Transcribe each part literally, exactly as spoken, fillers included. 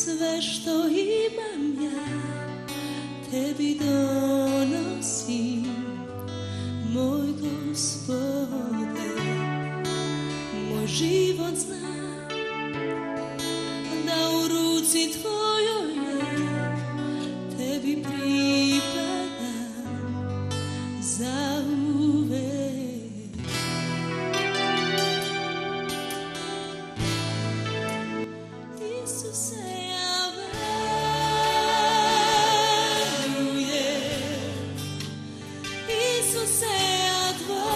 sve što imam ja tebi donosim, moj Gospode. Moj život zna da u ruci tvojoj je, tebi pripadam zauvek. Isuse, ja verujem, Isuse, ja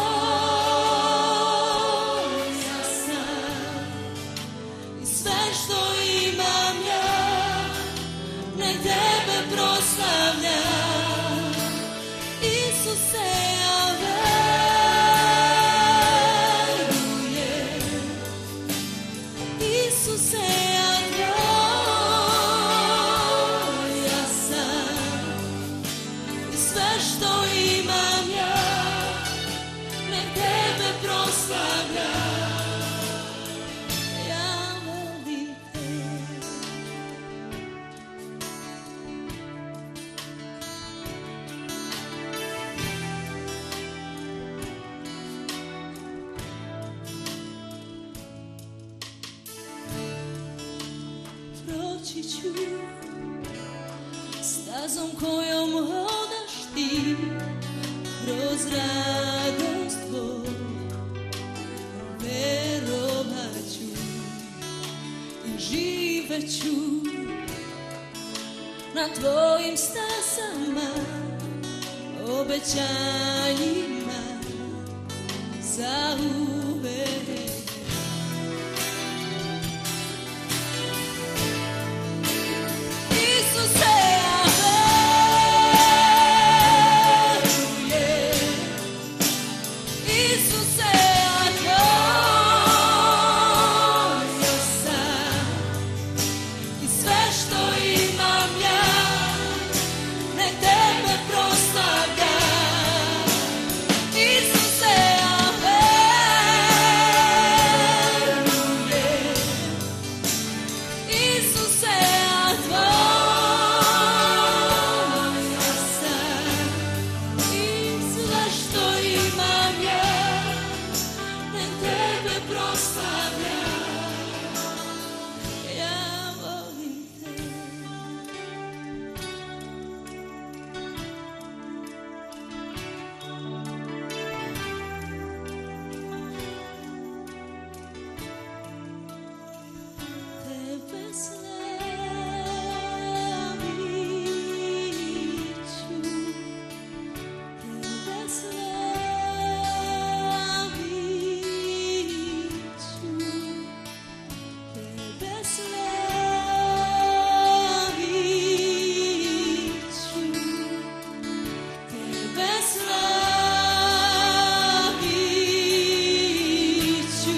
tvoja sam, i sve što imam ja, nek tebe proslavljam. Isuse, ja verujem, Isuse, ja tvoja sam, i sve što imam ja, nek tebe proslavljam. Ja volim te. Proći ću stazom kojom hodaš ti, kroz radost tvoj verovat ću i živet ću na tvojim stasama, obećanjima zauvek. Isuse, ja verujem, Isuse, ja tvoja sam, i sve što imam ja, nek tebe proslavljam. Isuse, ja verujem, Isuse, ja tvoja sam, i sve što imam ja, nek tebe proslavljam. Ja volim te. Tebe slavit ću, tebe slavit ću, tebe slavit ću, tebe slavit ću,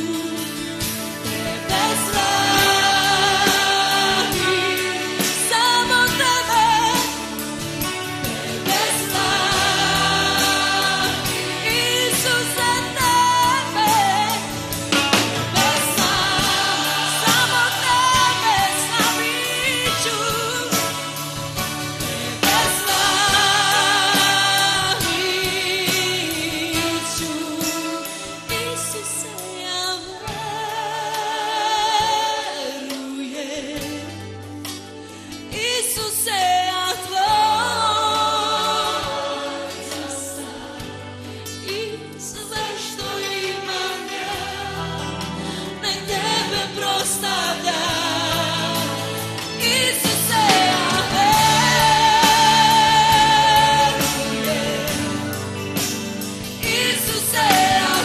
tebe slavit, samo tebe, tebe slavit, Isuse, tebe, tebe slavit, samo tebe slavit ću, tebe slavit ću. Isuse, ja verujem, Isuse, ja tvoja sam, i sve što imam ja, nek tebe proslavljam. Isuse, ja verujem, Isuse, ja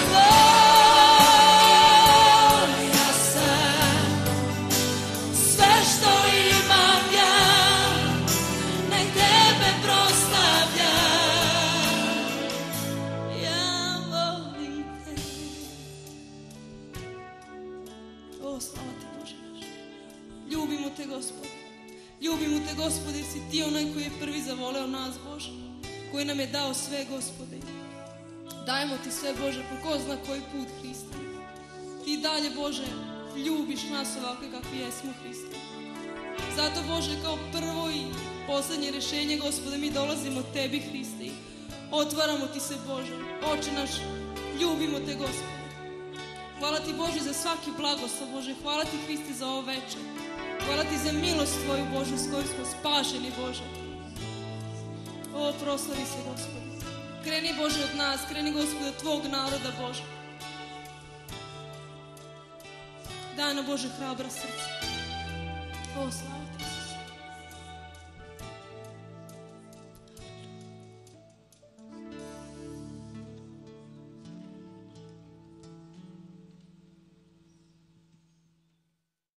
tvoja sam, sve što imam ja, nek tebe proslavljam. Ja volim te. O, slava ti, Bože naš. Ljubimo te, Gospode. Ljubimo te, Gospode, jer si ti onaj koji je prvi zavoleo nas, Bože, koji nam je dao sve, Gospode. Dajemo ti sve, Bože, po ko zna koji put, Hriste. Ti dalje, Bože, ljubiš nas ovakve kakvi jesmo, Hriste. Zato, Bože, kao prvo i posljednje rješenje, Gospode, mi dolazimo Tebi, Hriste, i otvaramo Ti se, Bože. Oče naš, ljubimo Te, Gospode. Hvala Ti, Bože, za svaki blagoslov, Bože. Hvala Ti, Hriste, za ovo večer. Hvala Ti za milost Tvoju, Bože, s kojom smo spašeni, Bože. O, proslavi se, Gospode. Kreni, Bože, od nas, kreni, Gospode, od Tvog naroda, Bože. Daj nam, Bože, hrabra srca. O, slava.